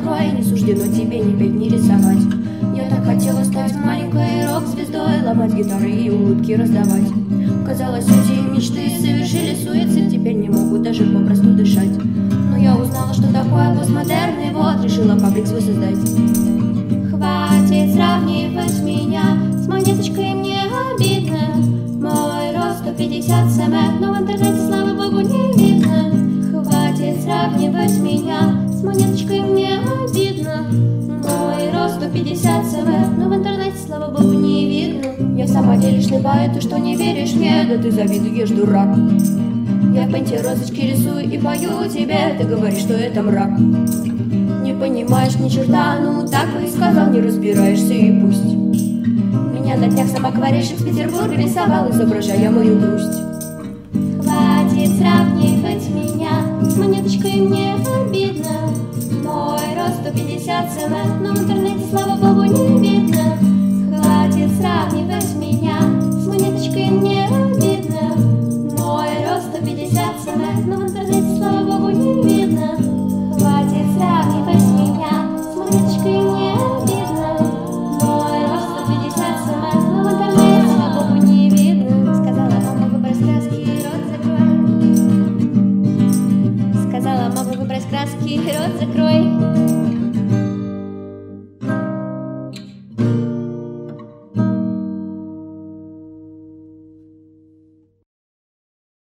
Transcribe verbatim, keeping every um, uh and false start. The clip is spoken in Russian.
закрой, не суждено тебе ни петь, ни рисовать. Я так хотела стать маленькой рок-звездой, ломать гитары и улыбки раздавать. Казалось, эти мечты совершили суицид, теперь не могут даже попросту дышать. Но я узнала, что такое постмодерн, и вот решила паблик свой создать. Хватит сравнивать меня с монеточкой, мне обидно. Мой рост сто пятьдесят сантиметров, но в интернете, слава богу, не видно. Хватит сравнивать меня с монеточкой, мне обидно. Мой рост сто пятьдесят сантиметров, но в интернете, слава богу, не видно. Я в самом деле шлепаю, ты что, не веришь мне? Да ты завидуешь, дурак. Я пенти розочки рисую и пою тебе, ты говоришь, что это мрак. Не понимаешь ни черта, ну так бы и сказал, не разбираешься и пусть. Меня на днях сам акварельщик с Петербурга рисовал, изображая мою грусть. Хватит сравнивать меня с монеточкой, мне обидно. Мой рост сто пятьдесят сантиметров, но в интернете, слава богу, не видно. Хватит сравнивать меня с монеточкой, мне обидно. Мой рост сто пятьдесят сантиметров, но в интернете, слава богу, не видно. Хватит сравнивать меня с монеточкой, мне обидно. Мой рост сто пятьдесят сантиметров, но в интернете, слава богу, не видно. Сказала мама, выбрось краски, рот закрой. Сказала мама, выбрось краски, рот закрой.